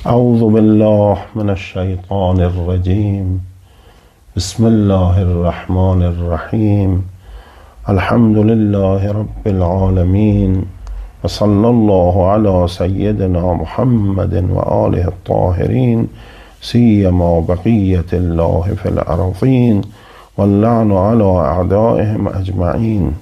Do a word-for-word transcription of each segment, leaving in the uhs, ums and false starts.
اعوذ بالله من الشیطان الرجیم. بسم الله الرحمن الرحیم. الحمد لله رب العالمین و صلی الله علی سیدنا محمد و آله الطاهرین سیما بقیة الله فی الارضین واللعن علی اعدائهم اجمعین.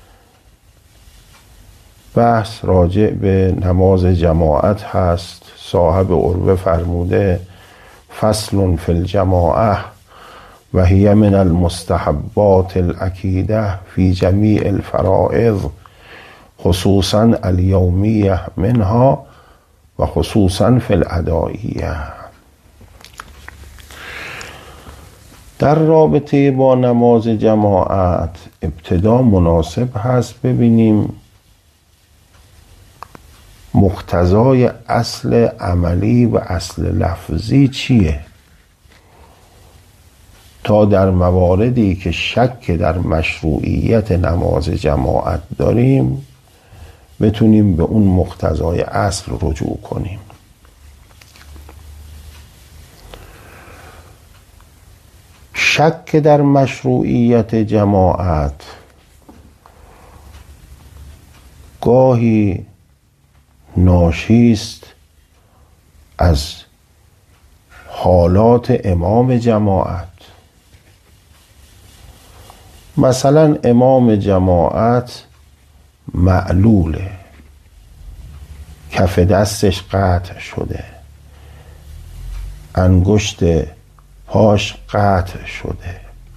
بحث راجع به نماز جماعت هست. صاحب عروه فرموده فصل فی الجماعه و هی من المستحبات الاکیده فی جمیع الفرائض خصوصا الیومیه منها و خصوصا فی الادائیه. در رابطه با نماز جماعت ابتدا مناسب هست ببینیم مقتضای اصل عملی و اصل لفظی چیه، تا در مواردی که شک در مشروعیت نماز جماعت داریم بتونیم به اون مقتضای اصل رجوع کنیم. شک در مشروعیت جماعت گاهی ناشی است از حالات امام جماعت. مثلا امام جماعت معلوله، کف دستش قطع شده، انگشت پاش قطع شده.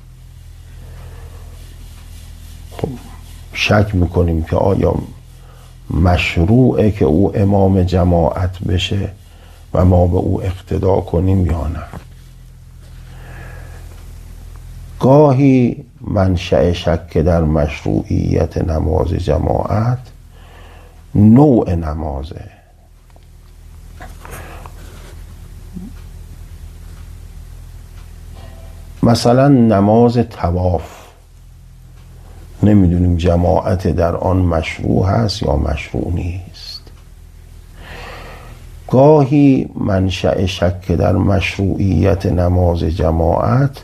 خب شک میکنیم که آیا مشروعه که او امام جماعت بشه و ما به او اقتدا کنیم یا نه. گاهی منشأ شک در مشروعیت نماز جماعت نوع نمازه. مثلا نماز طواف نمیدونیم جماعت در آن مشروع هست یا مشروع نیست. گاهی منشأ شک در مشروعیت نماز جماعت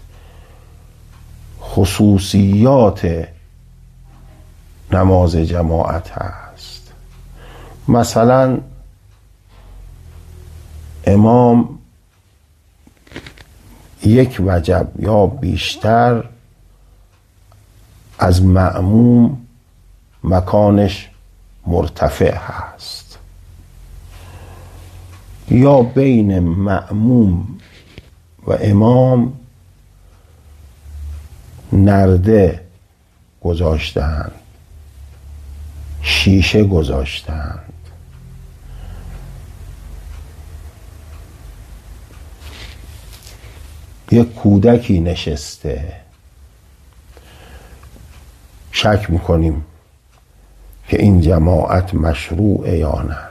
خصوصیات نماز جماعت هست. مثلا امام یک وجب یا بیشتر از مأموم مکانش مرتفع هست، یا بین مأموم و امام نرده گذاشتند، شیشه گذاشتند. یک کودکی نشسته. شک میکنیم که این جماعت مشروعه یا نه.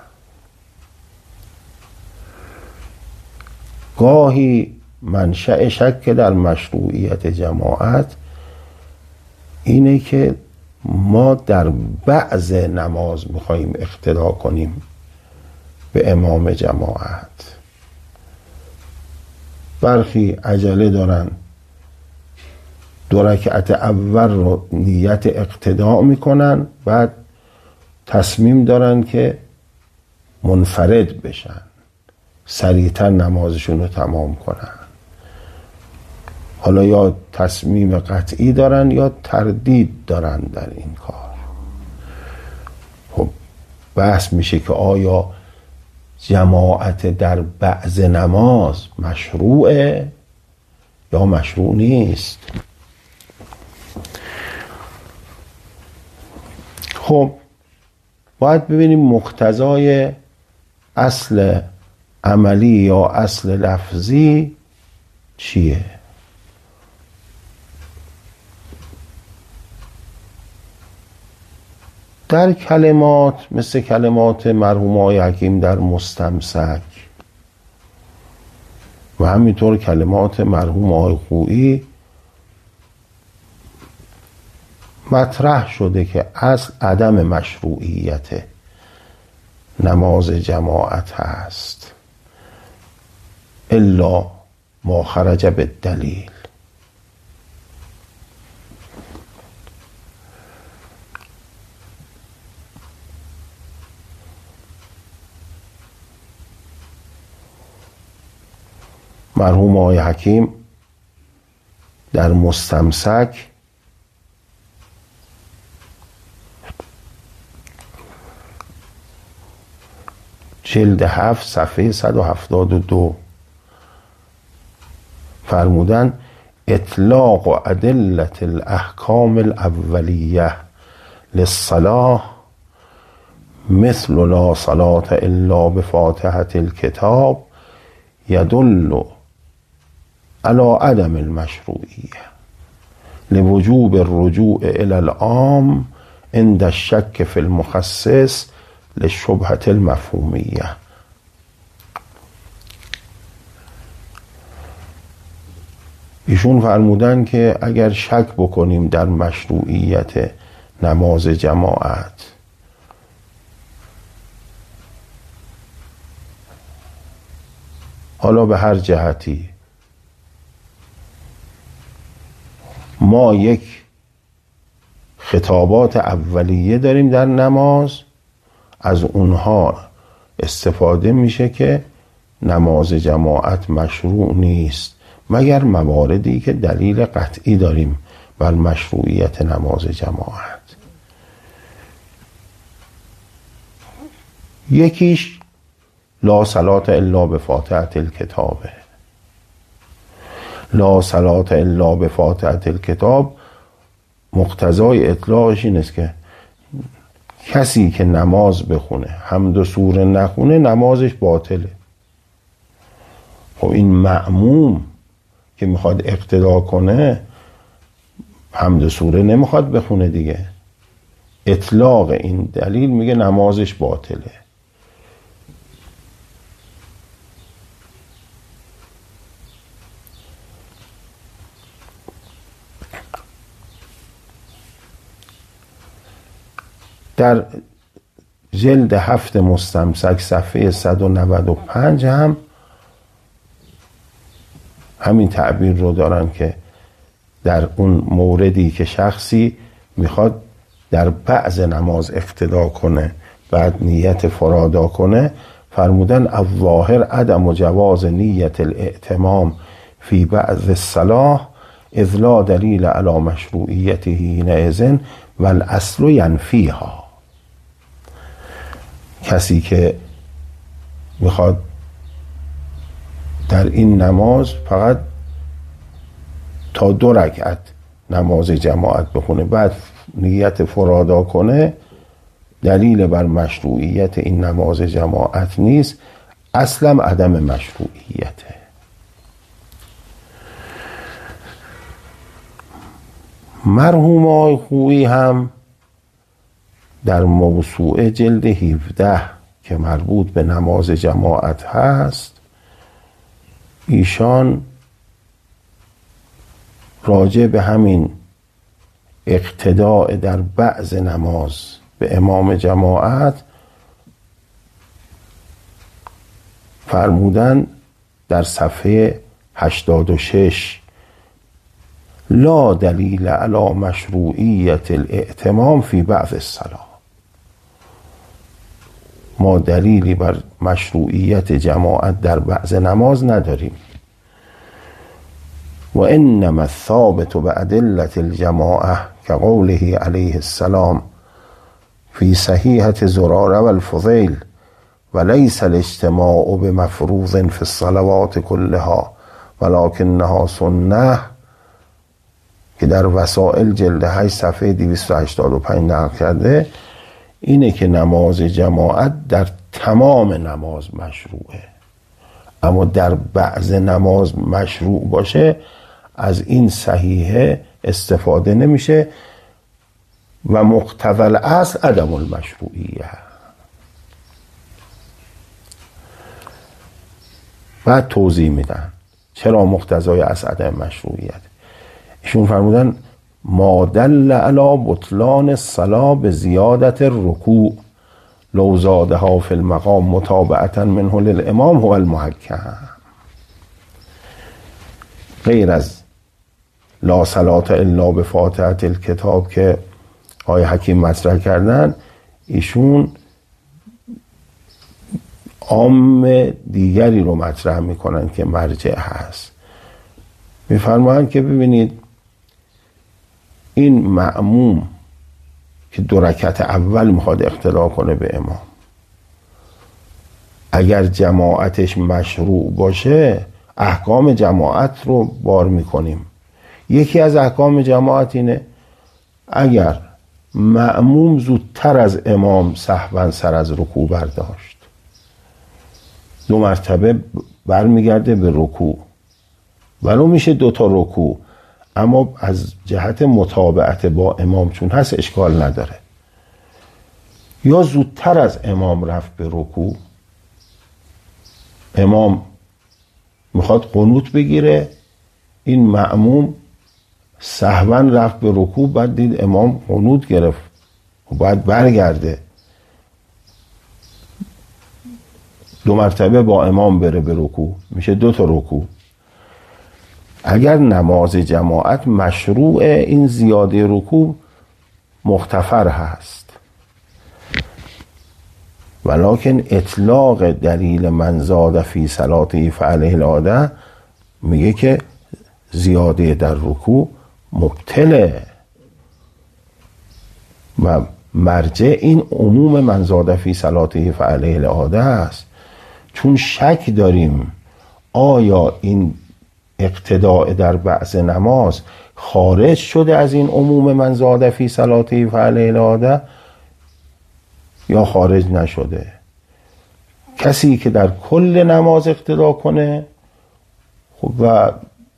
گاهی منشأ شک در مشروعیت جماعت اینه که ما در بعض نماز میخواییم اقتدا کنیم به امام جماعت. برخی عجله دارن دو رکعت اول رو نیت اقتدا میکنن، بعد تصمیم دارن که منفرد بشن، سریعتر نمازشون رو تمام کنن. حالا یا تصمیم قطعی دارن یا تردید دارن در این کار. خب بحث میشه که آیا جماعت در بعض نماز مشروعه یا مشروع نیست. خب باید ببینیم مقتضای اصل عملی یا اصل لفظی چیه. در کلمات مثل کلمات مرحوم آقای حکیم در مستمسک و همینطور کلمات مرحوم آقای خویی مطرح شده که اصل عدم مشروعیت نماز جماعت هست الا ما خرج بالدلیل. مرحوم آقای حکیم در مستمسک جلد هفت صفحه صد و هفتاد و دو فرمودن اطلاق ادله الاحکام الاولیه للصلاة مثل لا صلاة الا بفاتحة الكتاب يدل على عدم المشروعیه لوجوب الرجوع الى العام عند الشك في المخصص للشبهة المفهومیه. ایشون فرمودن که اگر شک بکنیم در مشروعیت نماز جماعت، حالا به هر جهتی، ما یک خطابات اولیه داریم در نماز، از اونها استفاده میشه که نماز جماعت مشروع نیست مگر مواردی که دلیل قطعی داریم بر مشروعیت نماز جماعت. یکیش لا صلاة الا بفاتحة الکتاب. لا صلاة الا بفاتحة الکتاب مقتضای اطلاقش این است که کسی که نماز بخونه حمد و سوره نخونه نمازش باطله. خب این مأموم که میخواد اقتدا کنه حمد و سوره نمیخواد بخونه دیگه. اطلاق این دلیل میگه نمازش باطله. در جلد هفت مستمسک صفحه صد و نود و پنج هم همین تعبیر رو دارن که در اون موردی که شخصی میخواد در بعض نماز اقتدا کنه بعد نیت فرادا کنه، فرمودن الظاهر عدم و جواز نیت الائتمام فی بعض الصلاة اذ لا دلیل علی مشروعیته حینئذ والاصل ینفیها. کسی که میخواد در این نماز فقط تا دو رکعت نماز جماعت بخونه بعد نیت فرادا کنه، دلیل بر مشروعیت این نماز جماعت نیست، اصلا عدم مشروعیته. مرحوم آقای خویی هم در موسوعه جلد هفده که مربوط به نماز جماعت هست، ایشان راجع به همین اقتداء در بعض نماز به امام جماعت فرمودن در صفحه هشتاد و شش لا دلیل علی مشروعیت الائتمام فی بعض الصلاة. ما دلیلی بر مشروعیت جماعت در بعض نماز نداریم. و انما الثابت بأدلة الجماعة كقوله علیه السلام فی صحیحة زرارة والفضیل وليس الاجتماع بمفروض في الصلوات كلها ولكنها سنة، که در وسائل جلد هشت صفحه دویست و هشتاد و پنج نقل کرده، اینه که نماز جماعت در تمام نماز مشروعه، اما در بعض نماز مشروع باشه از این صحیحه استفاده نمیشه و مقتضی الاصل عدم المشروعیه. بعد توضیح میدن چرا مقتضای اصل عدم مشروعیت. ایشون فرمودن ما دل علی بطلان الصلاة بزیادت الرکوع لو زادها فی المقام متابعتا منه للامام هو المحکم. غیر از لا صلاة الا بفاتحة الکتاب که آقای حکیم مطرح کردن، ایشون عام دیگری رو مطرح میکنن که مرجع هست. میفرمایند که ببینید این مأموم که دو رکعت اول میخواد اقتدا کنه به امام، اگر جماعتش مشروع باشه احکام جماعت رو بار میکنیم. یکی از احکام جماعت اینه اگر مأموم زودتر از امام سهوا سر از رکوع برداشت، دو مرتبه برمیگرده به رکوع، ولو میشه دوتا رکوع، اما از جهت متابعت با امام چون هست اشکال نداره. یا زودتر از امام رفت به رکوع، امام میخواد قنوت بگیره، این مأموم سهوا رفت به رکوع، بعد دید امام قنوت گرفت و باید برگرده، دو مرتبه با امام بره به رکوع، میشه دو تا رکوع. اگر نماز جماعت مشروع، این زیاده رکوع مغتفر هست، ولکن اطلاق دلیل من زاد فی صلاته فعلیه العاده میگه که زیاده در رکوع مبتله و مرجع این عموم من زاد فی صلاته فعلیه العاده است. چون شک داریم آیا این اقتداء در بعض نماز خارج شده از این عموم من زاد فی صلاته فعلیه العاده یا خارج نشده. کسی که در کل نماز اقتدا کنه خب و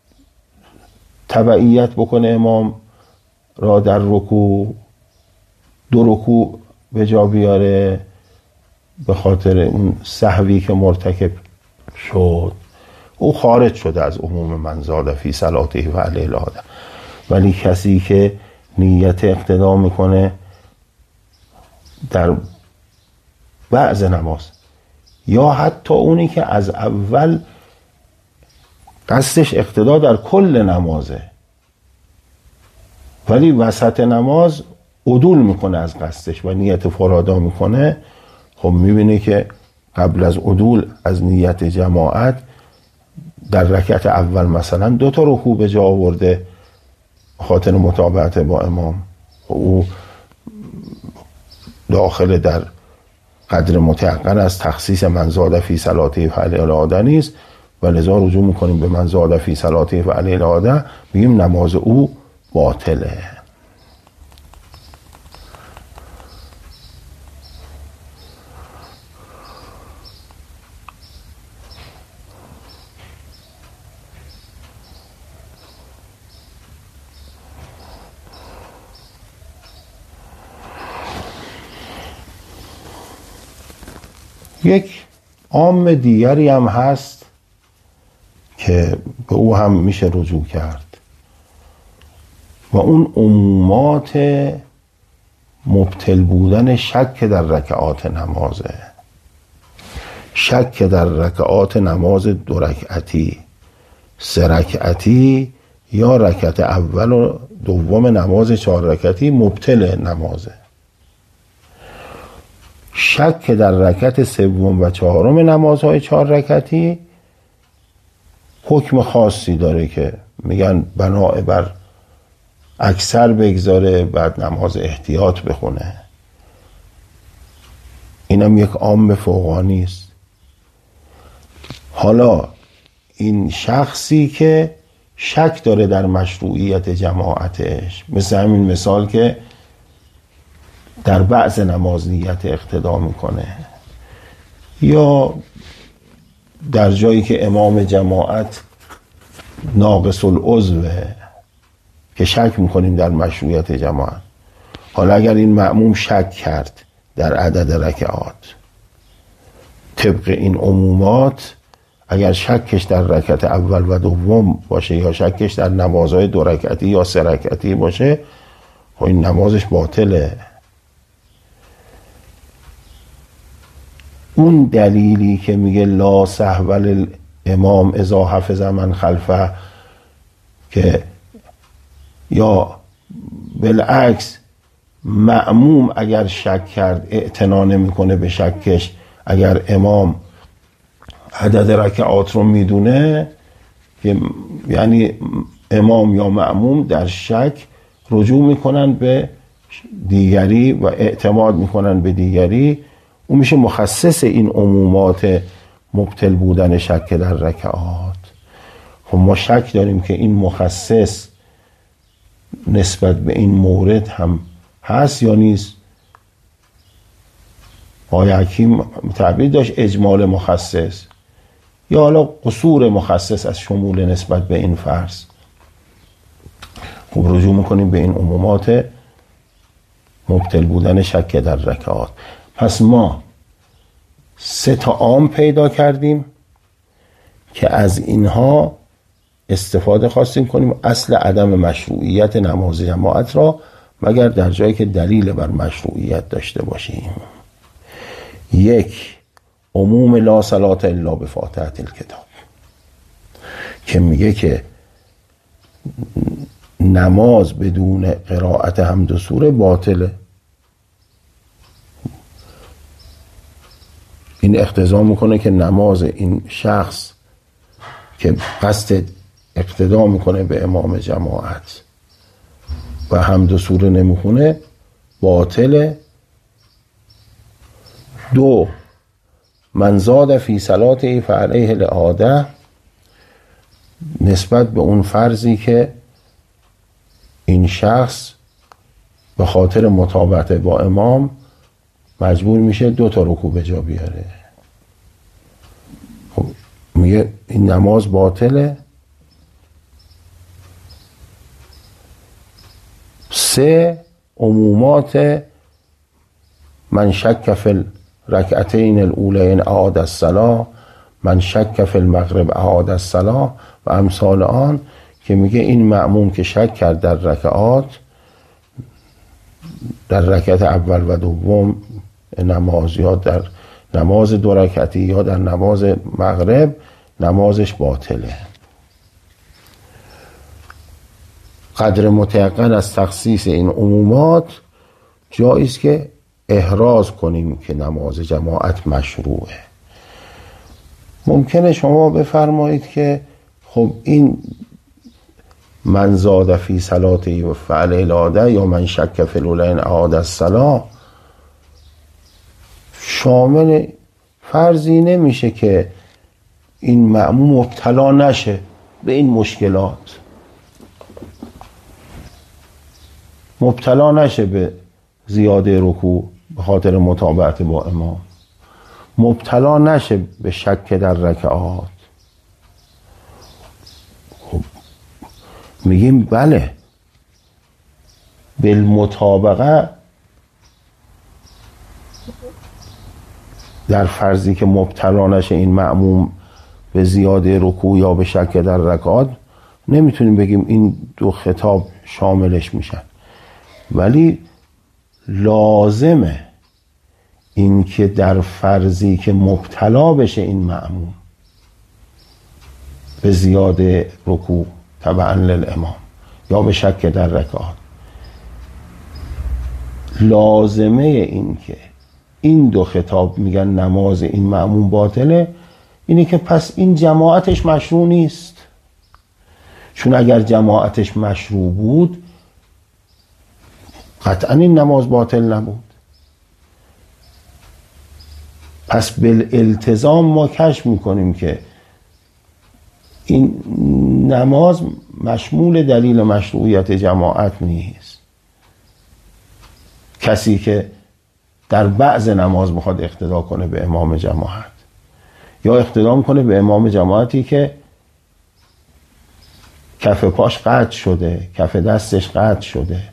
تبعیت بکنه امام را در رکوع، دو رکوع به جا بیاره به خاطر اون سهوی که مرتکب شد، او خارج شده از عموم من زاد فی صلاته و علیه العاده. ولی کسی که نیت اقتدا میکنه در بعض نماز، یا حتی اونی که از اول قصدش اقتدا در کل نمازه ولی وسط نماز عدول میکنه از قصدش و نیت فرادا میکنه، خب میبینه که قبل از عدول از نیت جماعت در رکعت اول مثلا دو تا رکوع به جا آورده خاطر متابعت با امام، او داخل در قدر متيقن از تخصیص من زاد فی صلاته فعلیه العاده نیست و لذا رجوع میکنیم به من زاد فی صلاته فعلیه العاده، میگیم نماز او باطله. یک عام دیگری هم هست که به او هم میشه رجوع کرد و اون عمومات مبتل بودن شک در رکعات نمازه. شک در رکعات نماز دو رکعتی، سه رکعتی یا رکعت اول و دوم نماز چهار رکعتی مبتل نمازه. شک در رکعت سوم و چهارم نمازهای چهار رکعتی حکم خاصی داره که میگن بناء بر اکثر بگذاره، بعد نماز احتیاط بخونه. اینم یک عام فوقانی است. حالا این شخصی که شک داره در مشروعیت جماعتش، مثل همین مثال که در بعض نماز نیت اقتدا میکنه، یا در جایی که امام جماعت ناقص العضوه که شک میکنیم در مشروعیت جماعت. حالا اگر این مأموم شک کرد در عدد رکعات، طبق این عمومات اگر شکش در رکعت اول و دوم باشه یا شکش در نمازهای دو رکعتی یا سه رکعتی باشه، خب این نمازش باطله. اون دلیلی که میگه لا سهو الامام اذا حفظ من خلفه که یا بالعکس مأموم اگر شک کرد اعتنا نمیکنه به شکش، اگر امام عدد رکعات رو میدونه، یعنی امام یا مأموم در شک رجوع میکنن به دیگری و اعتماد میکنن به دیگری، اون میشه مخصص این عمومات مبطل بودن شک در رکعات. خب ما شک داریم که این مخصص نسبت به این مورد هم هست یا نیست. آقای حکیم تعبیر داشت اجمال مخصص، یا حالا قصور مخصص از شمول نسبت به این فرض. خب رجوع میکنیم به این عمومات مبطل بودن شک در رکعات. پس ما سه تا عام پیدا کردیم که از اینها استفاده خواستیم کنیم اصل عدم مشروعیت نماز جماعت را، مگر در جایی که دلیل بر مشروعیت داشته باشیم. یک، عموم لا صلاة الا بفاتحة الکتاب که میگه که نماز بدون قرائت حمد و سوره باطله. این اقتضا میکنه که نماز این شخص که قصد اقتدا میکنه به امام جماعت و حمد و سوره نمیخونه باطله. دو، من زاد فی صلاته فعلیه الاعاده، نسبت به اون فرضی که این شخص به خاطر مطابقت با امام مجبور میشه دو تا رکوع به جا بیاره. خب میگه این نماز باطله. سه، عمومات من شک فی رکعتین الاولین اعاد الصلاة، من شک فی المغرب اعاد الصلاة و امثال آن، که میگه این مأموم که شک کرد در رکعات، در رکعت اول و دوم نماز یا در نماز دو رکعتی یا در نماز مغرب، نمازش باطله. قدر متیقن از تخصیص این عمومات جاییست که احراز کنیم که نماز جماعت مشروعه. ممکنه شما بفرمایید که خب این من زاد فی صلاته و فعل الاعاده یا من شک فی الاولین اعاد الصلاة شامل فرضی نمیشه که این مأموم مبتلا نشه به این مشکلات، مبتلا نشه به زیاده رکوع به خاطر مطابقت با امام، مبتلا نشه به شک در رکعات. خب میگیم بله، بالمطابقه در فرضی که مبتلا نشه این مأموم به زیاده رکوع یا به شک در رکعات، نمیتونیم بگیم این دو خطاب شاملش میشن. ولی لازمه این که در فرضی که مبتلا بشه این مأموم به زیاده رکوع تبعا للامام یا به شک در رکعات، لازمه این که این دو خطاب میگن نماز این مأموم باطله، اینه که پس این جماعتش مشروع نیست. چون اگر جماعتش مشروع بود قطعا این نماز باطل نبود. پس بالالتزام ما کشف میکنیم که این نماز مشمول دلیل مشروعیت جماعت نیست. کسی که در بعض نماز میخواد اقتدا کنه به امام جماعت یا اقتدا میکنه به امام جماعتی که کف پاش قطع شده، کف دستش قطع شده،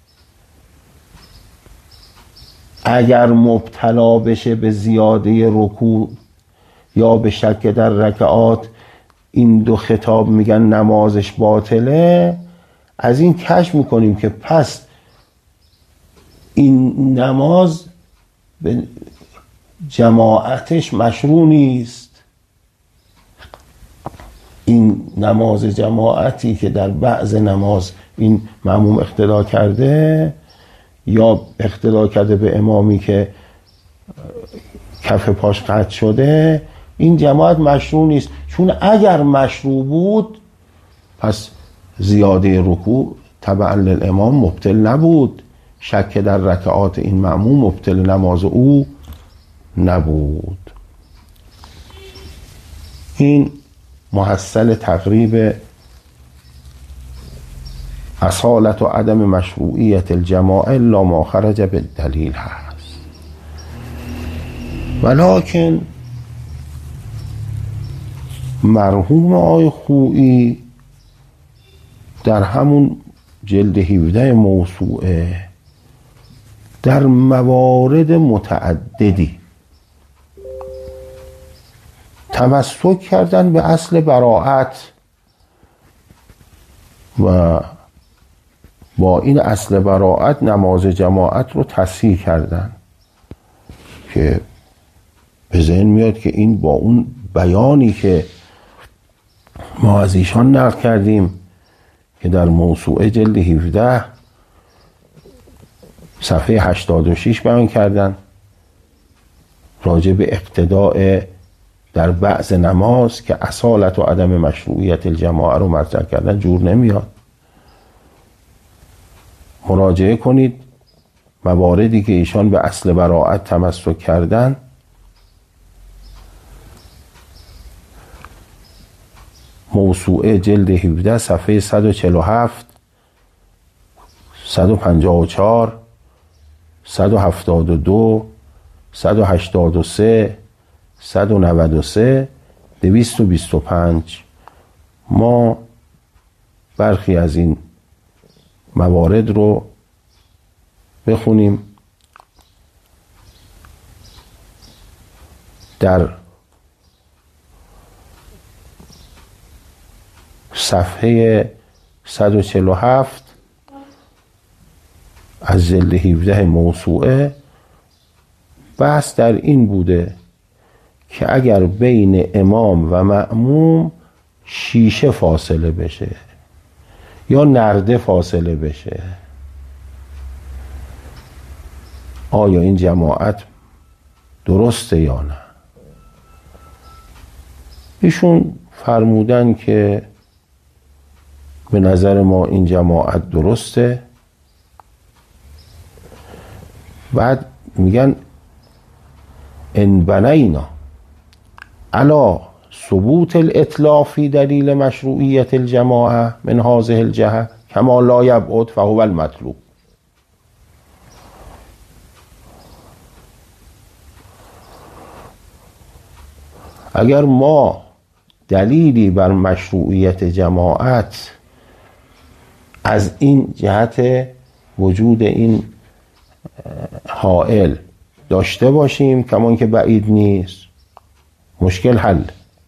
اگر مبتلا بشه به زیاده رکوع یا به شک در رکعات، این دو خطاب میگن نمازش باطله. از این کشف میکنیم که پس این نماز به جماعتش مشروع نیست. این نماز جماعتی که در بعض نماز این مأموم اقتدا کرده یا اقتدا کرده به امامی که کف پاش قطع شده، این جماعت مشروع نیست. چون اگر مشروع بود پس زیاده رکوع تبعا للامام مبطل نبود، شک در رکعات این مأموم مبطل نماز او نبود. این محصل تقریب اصالت و عدم مشروعیت الجماعه الا ما خرج بالدلیل هست. ولکن مرحوم آقای خویی در همون جلد هفده موسوعه در موارد متعددی تمسک کردن به اصل براءت و با این اصل براءت نماز جماعت رو تصحیح کردن که به ذهن میاد که این با اون بیانی که ما از ایشان نقل کردیم که در موسوعه جلد هفده صفحه هشتاد و شش بیان کردن راجع به اقتداء در بعض نماز که اصالت و عدم مشروعیت الجماعه رو مطرح کردن، جور نمیاد. مراجعه کنید مواردی که ایشان به اصل براءت تمسک کردن. موسوعه جلد هفده صفحه صد و چهل و هفت، صد و پنجاه و چهار، صد و هفتاد و دو، صد و هشتاد و سه، صد و نود و سه، دویست و بیست و پنج. ما برخی از این موارد رو بخونیم. در صفحه صد و چهل و هفت از جلد هفده موسوعه بحث در این بوده که اگر بین امام و مأموم شیشه فاصله بشه یا نرده فاصله بشه، آیا این جماعت درسته یا نه؟ ایشون فرمودن که به نظر ما این جماعت درسته. بعد میگن ان بنینا علی ثبوت الاطلاق فی دلیل مشروعیت الجماعه من هذه الجهه کما لا یبعد فهو المطلوب. اگر ما دلیلی بر مشروعیت جماعت از این جهت وجود این حائل داشته باشیم کمان که بعید نیست، مشکل حل.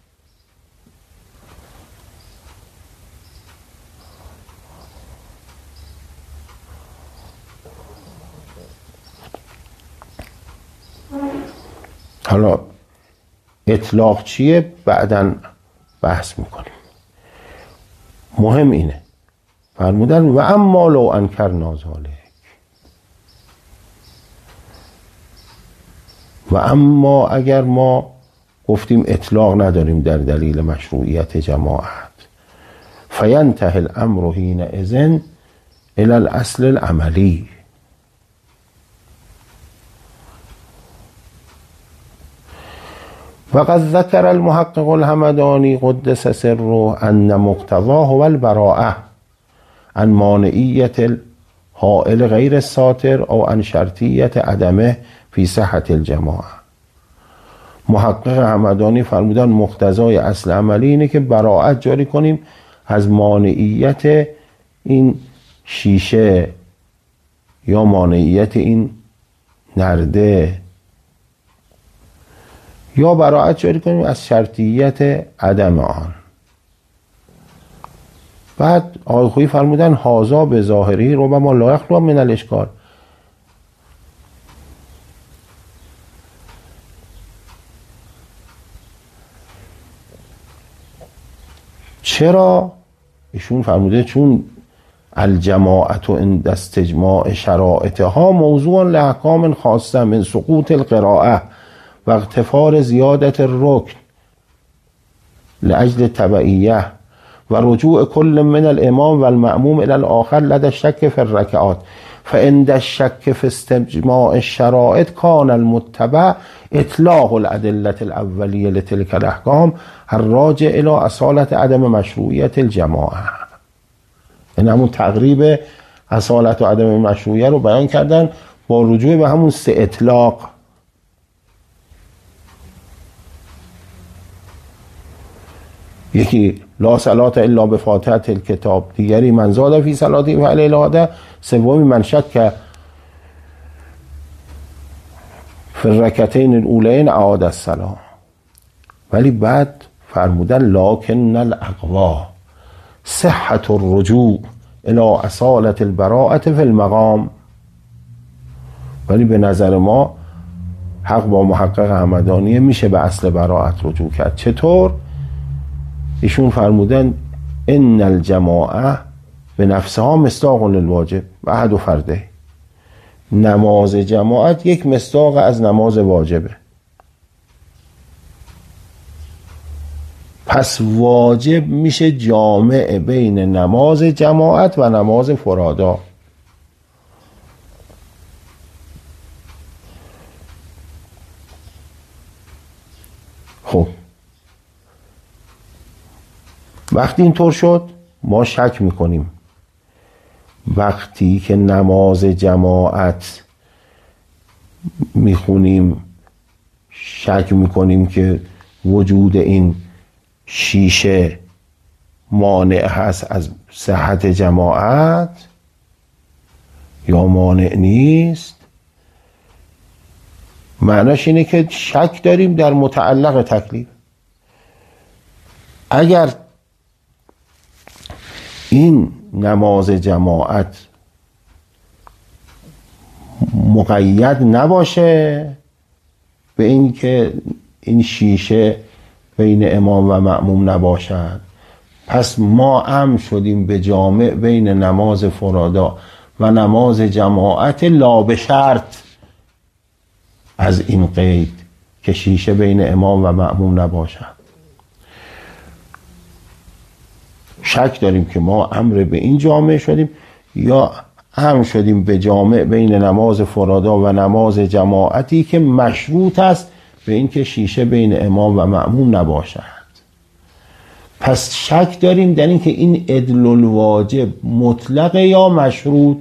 حالا اطلاق چیه بعداً بحث میکنیم. مهم اینه فرمودن و اما لو انکرنا ذلک، و اما اگر ما گفتیم اطلاق نداریم در دلیل مشروعیت جماعت، فینتهی الامر حینئذ الی الاصل العملی. وقد ذکر المحقق الحمدانی قدس سره ان مقتضاه هو البراءه عن مانعیت الحائل غیر الساتر او عن شرطیت عدمه فی صحت الجماعه. محقق حمدانی فرمودن مقتضای اصل عملی اینه که براءت جاری کنیم از مانعیت این شیشه یا مانعیت این نرده، یا براءت جاری کنیم از شرطیت عدم آن. بعد آقای خویی فرمودن هازا به ظاهری ربما لا یخلو من الاشکال. چرا؟ ایشون فرموده چون الجماعت عند استجماع شرائطها موضوع لاحکام خاصه من سقوط القراءه و اغتفار زیادت الرکن لاجل تبعیه و رجوع کل من الامام و المأموم الى الاخر لدى الشک فی الرکعات فعند الشک فی استجماع الشرائط کان المتبع اطلاق الادله الاولیه لتلك الاحکام الراجع الى اصالت عدم مشروعیت الجماعه. این همون تقریب اصالت و عدم مشروعیت رو بیان کردن با رجوع به همون سه اطلاق. یکی لا صلاة الا بفاتحة الکتاب، دیگری من زاد فی صلاتی فعلی الاده، سومی من شک فی الرکعتین الاولین اعاد الصلاة. ولی بعد فرمودن لکن الاقوا صحة الرجوع الى اصالة البراءة فی المقام. ولی به نظر ما حق با محقق همدانیه میشه به اصل براءت رجوع کرد. چطور؟ ایشون فرمودن ان الجماعه به نفسها مصداق للواجب و احد فرده. نماز جماعت یک مصداق از نماز واجبه، پس واجب میشه جامع بین نماز جماعت و نماز فرادا. خب وقتی اینطور شد ما شک میکنیم وقتی که نماز جماعت میخونیم شک میکنیم که وجود این شیشه مانع هست از صحت جماعت یا مانع نیست. معناش اینه که شک داریم در متعلق تکلیف. اگر این نماز جماعت مقید نباشه به این که این شیشه بین امام و مأموم نباشد، پس ما هم شدیم به جامع بین نماز فرادا و نماز جماعت لا به شرط از این قید که شیشه بین امام و مأموم نباشد. شک داریم که ما امر به این جامع شدیم یا هم شدیم به جامع بین نماز فرادا و نماز جماعتی که مشروط است به این که شیشه بین امام و مأموم نباشد. پس شک داریم در این که این عدل الواجب مطلق یا مشروط.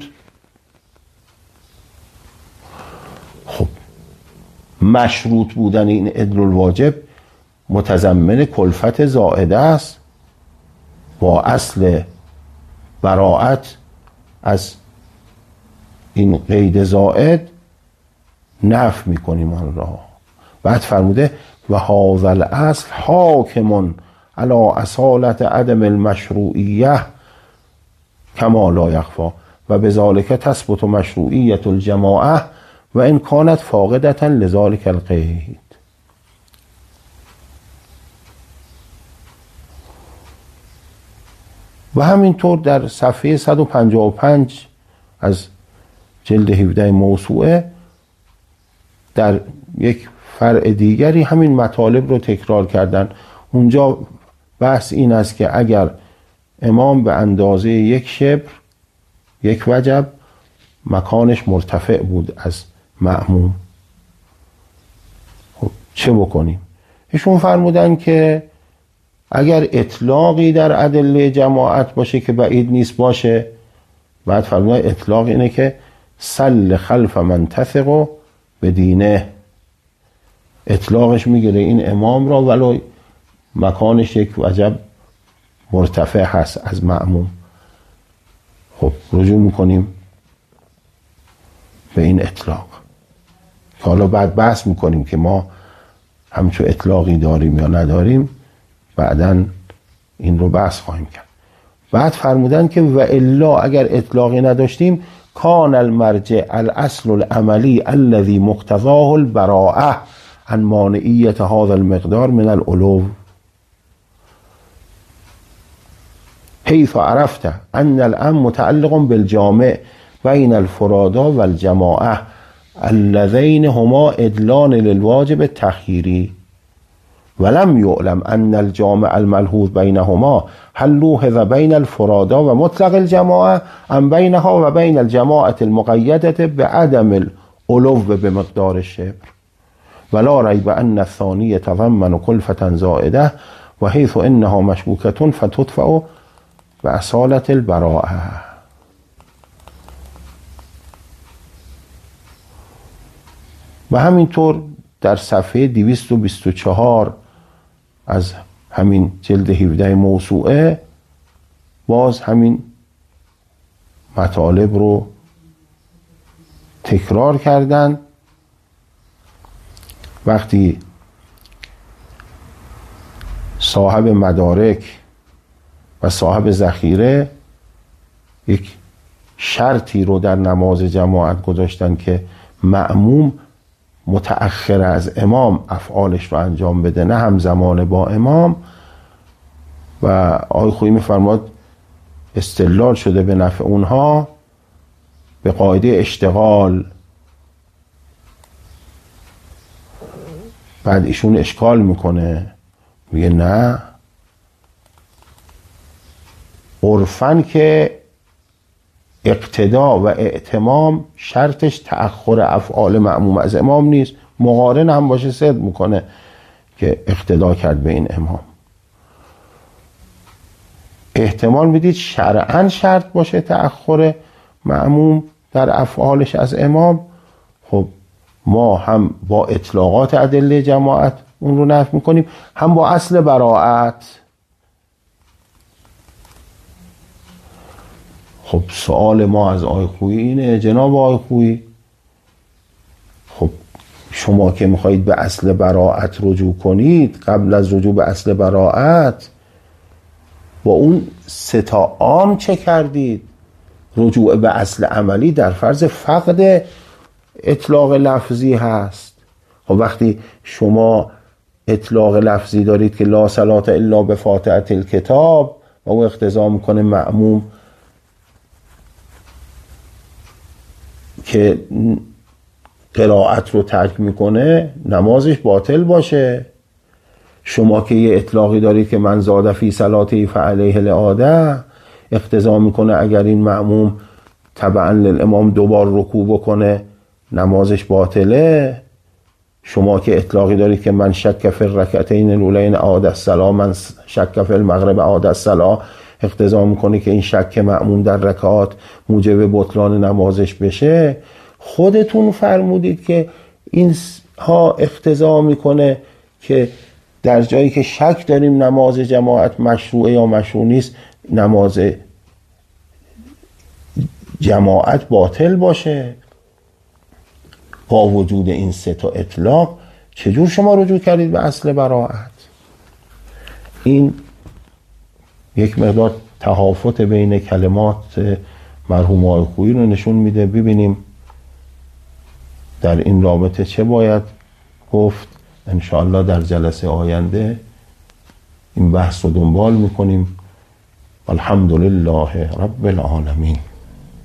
خب مشروط بودن این عدل الواجب متضمن کلفت زائده است، با اصل براءت از این قید زائد نفی میکنیم آن را. بعد فرموده و هذا الاصل حاکم علی اصالت عدم المشروعیه کما لا یخفی و بذالک تثبت مشروعیت الجماعه و ان کانت فاقدة لذالک القید. و همینطور در صفحه صد و پنجاه و پنج از جلد هفده موسوعه در یک فرع دیگری همین مطالب رو تکرار کردن. اونجا بحث این است که اگر امام به اندازه یک شبر یک وجب مکانش مرتفع بود از مأموم، خب چه بکنیم؟ ایشون فرمودن که اگر اطلاقی در ادله جماعت باشه که بعید نیست باشه، بعد فرمودن اطلاق اینه که صل خلف من تثق به دینه، اطلاقش میگیره این امام را ولو مکانش یک وجب مرتفع هست از مأموم. خب رجوع میکنیم به این اطلاق که حالا بعد بحث میکنیم که ما همچو اطلاقی داریم یا نداریم، بعداً این رو بحث خواهیم کرد. بعد فرمودن که و الا اگر اطلاقی نداشتیم کان المرجع الاصل العملی الذي مقتضاه البراءه عن مانعیت هذا المقدار من العلو. حيث عرفت أن الأمر متعلق بالجامع بين الفرادا والجماعة اللذين هما إدلان للواجب التخييري ولم يعلم أن الجامع الملحوظ بينهما هل لوحظ بين الفرادا ومطلق الجماعة أم بينها وبين الجماعة المقيدة بعدم الألو بمقدار الشبر ولا ريب أن الثاني يتضمن كلفة زائدة وحيث إنها مشبوكة فتدفع بأصالة البراءة. و همینطور در صفحه دویست و بیست و چهار از همین جلد هفده موسوعه باز همین مطالب رو تکرار کردن. وقتی صاحب مدارک و صاحب ذخیره یک شرطی رو در نماز جماعت گذاشتن که مأموم متأخر از امام افعالش رو انجام بده، نه همزمان با امام، و آقای خویی می‌فرماد استدلال شده به نفع اونها به قاعده اشتغال. بعد ایشون اشکال میکنه، میگه نه، عرفاً که اقتدا و اعتمام شرطش تأخر افعال مأموم از امام نیست، مقارن هم باشه صدق میکنه که اقتدا کرد به این امام. احتمال میدید شرعاً شرط باشه تأخر مأموم در افعالش از امام. خب ما هم با اطلاقات ادله جماعت اون رو نفی میکنیم، هم با اصل براءت. خب سوال ما از آقای خویی اینه، جناب آقای خویی، خب شما که میخواهید به اصل براءت رجوع کنید، قبل از رجوع به اصل براءت با اون سه تا عام چه کردید؟ رجوع به اصل عملی در فرض فقد اطلاق لفظی هست. خب وقتی شما اطلاق لفظی دارید که لا صلاة الا بفاتحة الکتاب و او اقتضا میکنه مأموم که قرائت رو ترک میکنه نمازش باطل باشه، شما که یه اطلاقی دارید که من زاد فی صلاته فعلیه العاده اقتضا میکنه اگر این مأموم تبعا للامام دوبار رکوع بکنه نمازش باطله، شما که اطلاقی دارید که من شک فی الرکعتین الاولین اعاد الصلاة، من شک فی المغرب اعاد الصلاة، اقتضا میکنه که این شک مأموم در رکعات موجب بطلان نمازش بشه. خودتون فرمودید که این ها اقتضا میکنه که در جایی که شک داریم نماز جماعت مشروعه یا مشروع نیست، نماز جماعت باطل باشه. با وجود این سه تا اطلاق چجور شما رجوع کردید به اصل براءت؟ این یک مقدار تهافت بین کلمات مرحوم آقای خویی رو نشون میده. ببینیم در این رابطه چه باید گفت. انشاءالله در جلسه آینده این بحث رو دنبال میکنیم. الحمدلله رب العالمین.